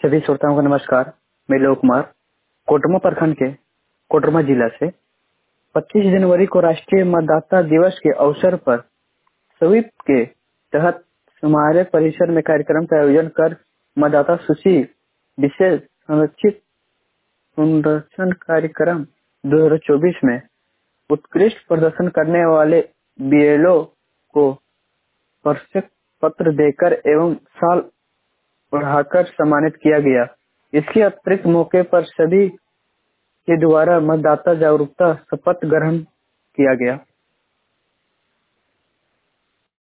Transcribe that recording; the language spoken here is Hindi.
सभी श्रोताओं को नमस्कार। मैं लोक कुमार कोटरमा प्रखंड के कोटरमा जिला से 25 जनवरी को राष्ट्रीय मतदाता दिवस के अवसर पर स्वीप के तहत हमारे परिसर में कार्यक्रम का आयोजन कर मतदाता सूची विशेष संरक्षण कार्यक्रम 2024 में उत्कृष्ट प्रदर्शन करने वाले बीएलओ को प्रशस्ति पत्र देकर एवं साल बढ़ाकर सम्मानित किया गया। इसके अतिरिक्त मौके पर सभी के द्वारा मतदाता जागरूकता शपथ ग्रहण किया गया।